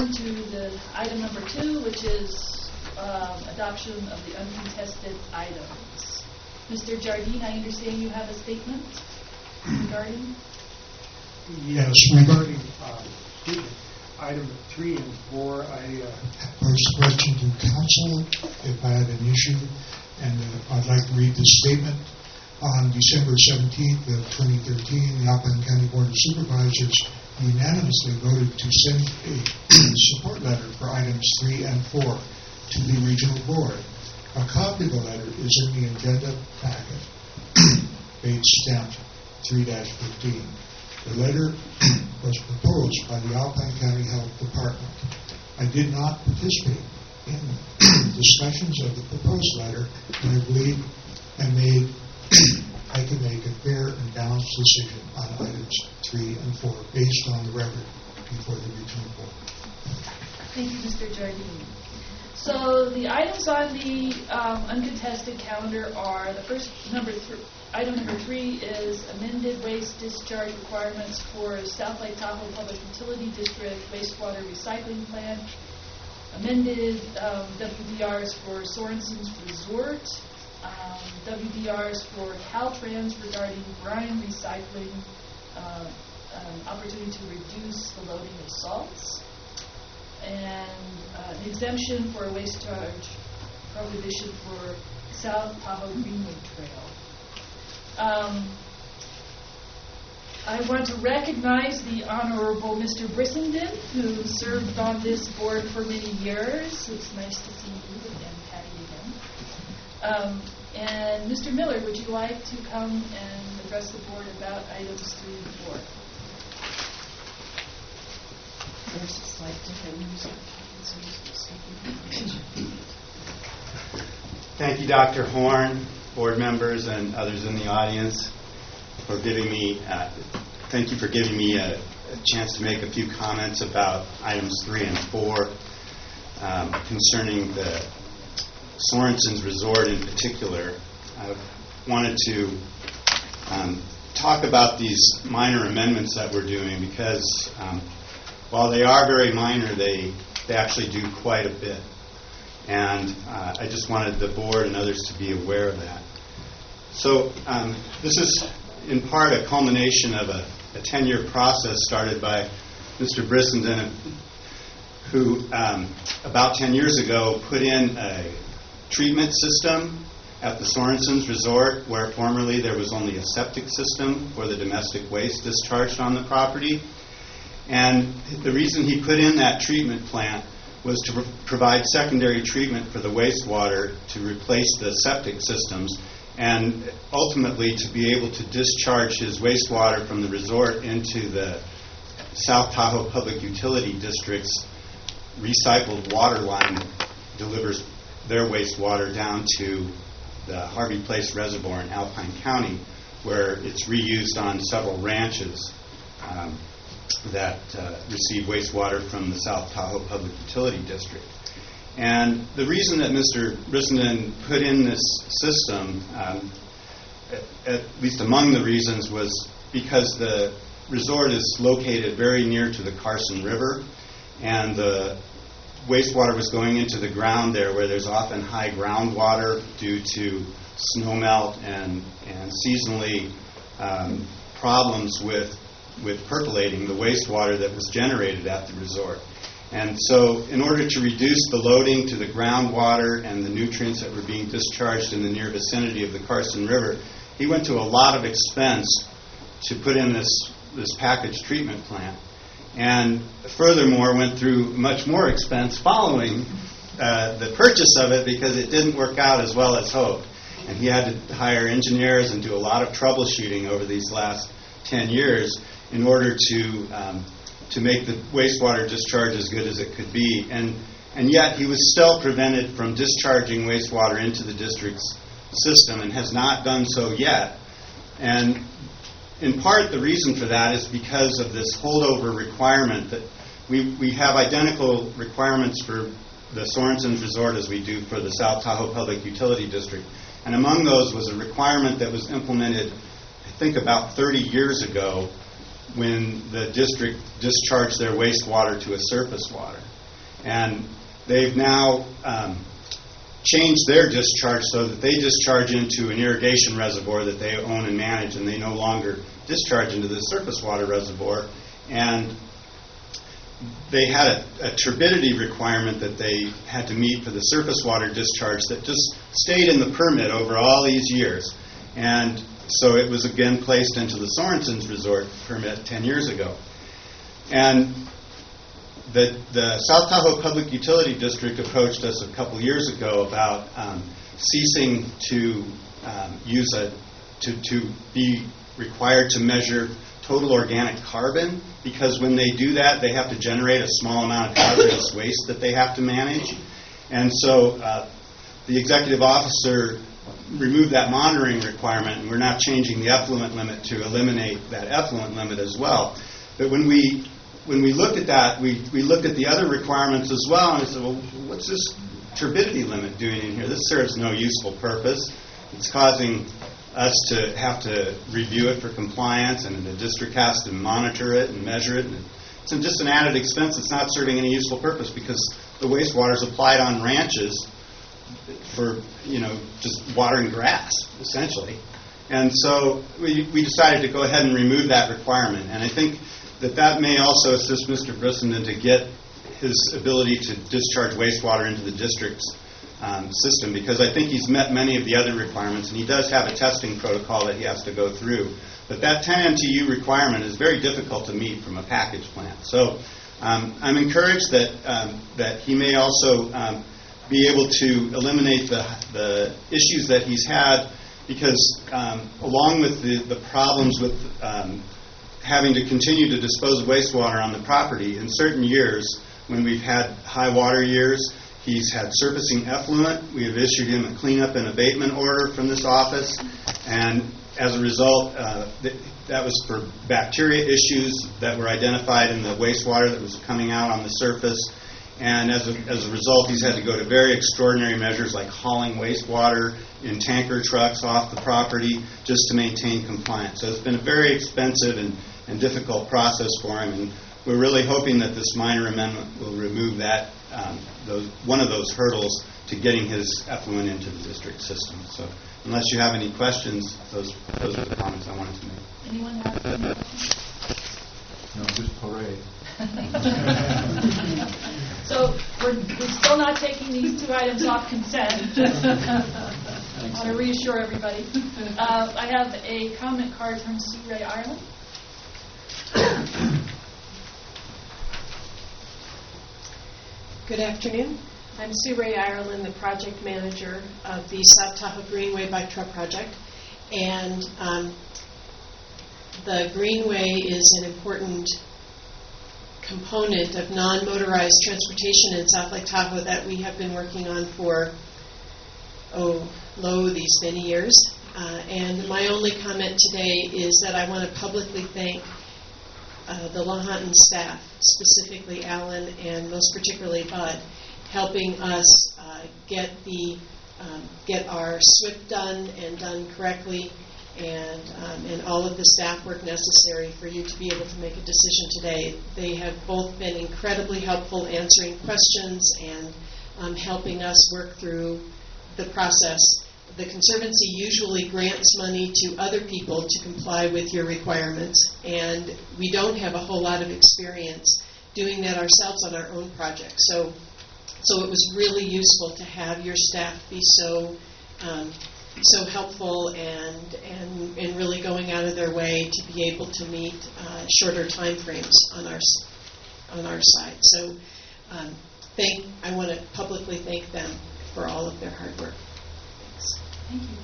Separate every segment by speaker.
Speaker 1: on to the item number 2, which is adoption of the uncontested items. Mr. Jardine, I understand you have a statement regarding?
Speaker 2: Yes, regarding item 3 and 4, I posed a question to council if I had an issue, and I'd like to read the statement. On December 17th of 2013, the Alpine County Board of Supervisors unanimously voted to send a support letter for items 3 and 4 to the regional board. A copy of the letter is in the agenda packet, page stamped 3-15. The letter was proposed by the Alpine County Health Department. I did not participate in discussions of the proposed letter, and I believe I can make a fair and balanced decision on items 3 and 4 based on the record before the regional board.
Speaker 1: Thank you, Mr. Jardine. So the items on the uncontested calendar are the first item number 3 is amended waste discharge requirements for South Lake Tahoe Public Utility District wastewater recycling plant, amended WDRs for Sorensen's Resort, WDRs for Caltrans regarding brine recycling, opportunity to reduce the loading of salts, and an exemption for a waste charge prohibition for South Tahoe Greenway Trail. I want to recognize the Honorable Mr. Brissenden, who served on this board for many years. It's nice to see you and Patty again. And Mr. Miller, would you like to come and address the board about items 3 and 4?
Speaker 3: There's a slight difference.
Speaker 4: Thank you, Dr. Horn, board members, and others in the audience for giving me. Thank you for giving me a chance to make a few comments about items 3 and 4 concerning the Sorensen's Resort in particular. I wanted to talk about these minor amendments that we're doing because while they are very minor, they actually do quite a bit. And I just wanted the board and others to be aware of that. So this is in part a culmination of a 10-year process started by Mr. Brissenden, who about 10 years ago put in a treatment system at the Sorensen's Resort, where formerly there was only a septic system for the domestic waste discharged on the property. And the reason he put in that treatment plant was to provide secondary treatment for the wastewater to replace the septic systems and ultimately to be able to discharge his wastewater from the resort into the South Tahoe Public Utility District's recycled water line that delivers their wastewater down to the Harvey Place Reservoir in Alpine County, where it's reused on several ranches that receive wastewater from the South Tahoe Public Utility District. And the reason that Mr. Brissenden put in this system, at least among the reasons, was because the resort is located very near to the Carson River, and the wastewater was going into the ground there where there's often high groundwater due to snowmelt and seasonally problems with percolating the wastewater that was generated at the resort. And so in order to reduce the loading to the groundwater and the nutrients that were being discharged in the near vicinity of the Carson River, he went to a lot of expense to put in this packaged treatment plant. And furthermore, went through much more expense following the purchase of it because it didn't work out as well as hoped. And he had to hire engineers and do a lot of troubleshooting over these last 10 years in order to make the wastewater discharge as good as it could be. And yet he was still prevented from discharging wastewater into the district's system and has not done so yet. And in part, the reason for that is because of this holdover requirement that we have identical requirements for the Sorensen's Resort as we do for the South Tahoe Public Utility District. And among those was a requirement that was implemented, I think, about 30 years ago when the district discharged their wastewater to a surface water. And they've now changed their discharge so that they discharge into an irrigation reservoir that they own and manage, and they no longer discharge into the surface water reservoir. And they had a turbidity requirement that they had to meet for the surface water discharge that just stayed in the permit over all these years. And so it was again placed into the Sorensen's Resort permit 10 years ago. And the South Tahoe Public Utility District approached us a couple years ago about ceasing to to be required to measure total organic carbon, because when they do that, they have to generate a small amount of hazardous waste that they have to manage. And so the executive officer removed that monitoring requirement, and we're now changing the effluent limit to eliminate that effluent limit as well. But when we looked at that, we looked at the other requirements as well, and we said, well, what's this turbidity limit doing in here? This serves no useful purpose. It's causing us to have to review it for compliance, and the district has to monitor it and measure it. And it's just an added expense. It's not serving any useful purpose because the wastewater is applied on ranches for, just watering grass, essentially. And so we decided to go ahead and remove that requirement. And I think that may also assist Mr. Brissenden to get his ability to discharge wastewater into the district's system, because I think he's met many of the other requirements, and he does have a testing protocol that he has to go through. But that 10 MTU requirement is very difficult to meet from a package plant. So I'm encouraged that he may also be able to eliminate the issues that he's had, because along with the problems with having to continue to dispose of wastewater on the property, in certain years when we've had high water years, he's had surfacing effluent. We have issued him a cleanup and abatement order from this office, and as a result, that was for bacteria issues that were identified in the wastewater that was coming out on the surface. And as a result, he's had to go to very extraordinary measures like hauling wastewater in tanker trucks off the property just to maintain compliance. So it's been a very expensive and difficult process for him, and we're really hoping that this minor amendment will remove that one of those hurdles to getting his effluent into the district system. So unless you have any questions, those are the comments I wanted to make.
Speaker 1: Anyone have any questions?
Speaker 5: No, just parade.
Speaker 1: So we're still not taking these two items off consent. I want to reassure everybody. I have a comment card from Sue Ray Ireland.
Speaker 3: Good afternoon. I'm Sue Ray Ireland, the project manager of the South Tahoe Greenway Bike Trail Project. And the Greenway is an important component of non-motorized transportation in South Lake Tahoe that we have been working on for, these many years. And my only comment today is that I want to publicly thank the Lahontan staff, specifically Alan and most particularly Bud, helping us get our SWIP done and done correctly, and all of the staff work necessary for you to be able to make a decision today. They have both been incredibly helpful answering questions and helping us work through the process. The Conservancy usually grants money to other people to comply with your requirements, and we don't have a whole lot of experience doing that ourselves on our own projects. So it was really useful to have your staff be so helpful and really going out of their way to be able to meet shorter time frames on our side. So I want to publicly thank them for all of their hard work.
Speaker 1: Thank you.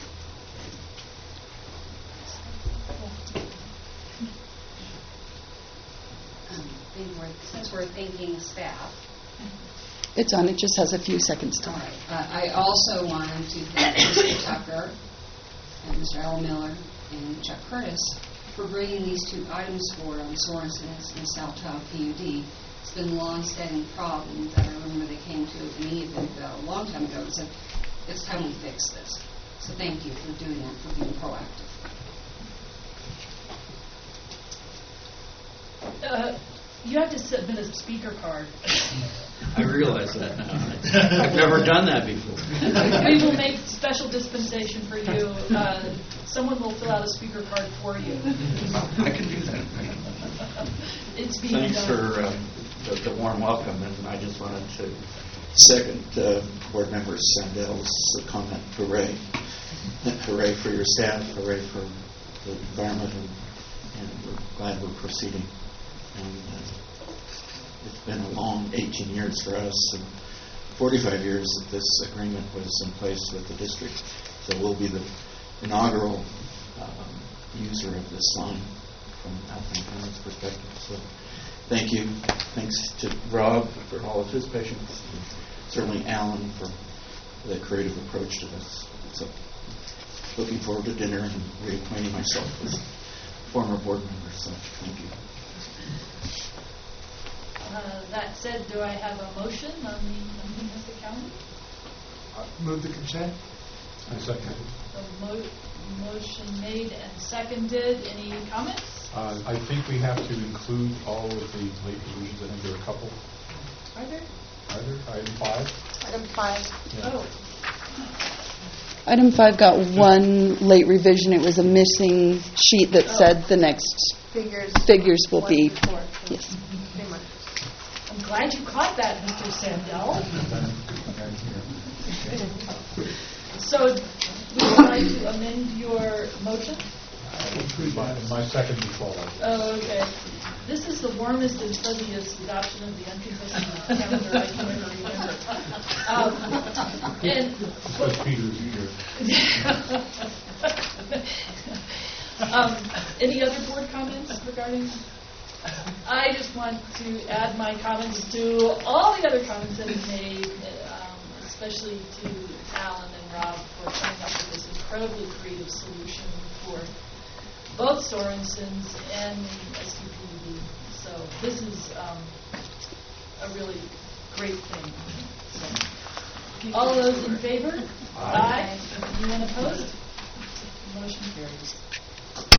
Speaker 6: Since we're thanking staff.
Speaker 7: It's on. It just has a few seconds to.
Speaker 6: All right. I also wanted to thank Mr. Tucker and Mr. Al Miller and Chuck Curtis for bringing these two items forward on Sorensen's and South Tahoe PUD. It's been a long-standing problem that I remember they came to a meeting a long time ago and said, it's time we fix this. So thank you for doing that, for being proactive.
Speaker 1: You have to submit a speaker card.
Speaker 8: I realize that now. I've never done that before.
Speaker 1: We will make special dispensation for you. Someone will fill out a speaker card for you.
Speaker 8: I can do that.
Speaker 1: It's being
Speaker 8: Thanks
Speaker 1: done.
Speaker 8: for the warm welcome, and I just wanted to
Speaker 9: Second, Board Member Sandel's comment, hooray. Hooray for your staff, hooray for the environment, and we're glad we're proceeding. And it's been a long 18 years for us, and 45 years that this agreement was in place with the district. So we'll be the inaugural user of this line from Alpine County's perspective. So thank you. Thanks to Rob for all of his patience, and certainly Alan for the creative approach to this. So looking forward to dinner and reacquainting myself with former board members. So thank you.
Speaker 1: That said, do I have a motion on the uncontested calendar?
Speaker 2: Move the consent.
Speaker 5: I second.
Speaker 1: The motion made and seconded. Any comments?
Speaker 5: I think we have to include all of the late revisions. I think there are a couple.
Speaker 1: Are there?
Speaker 5: Item 5.
Speaker 10: Item 5.
Speaker 5: Yeah.
Speaker 1: Oh.
Speaker 7: Item 5 got one late revision. It was a missing sheet that said the next figures will be. Yes.
Speaker 10: Pretty much.
Speaker 1: I'm glad you caught that, Mr. Sandell. So, would you like to amend your motion?
Speaker 5: My second default.
Speaker 1: Oh, okay. This is the warmest and fuzziest adoption of the uncontested calendar I can ever remember. And
Speaker 5: Because Peter's here.
Speaker 1: any other board comments regarding? I just want to add my comments to all the other comments that have made, especially to Alan and Rob for coming up with this incredibly creative solution for both Sorenson's and the SQPD. So this is a really great thing. So, all those in favor? Aye. Anyone opposed? Motion carries.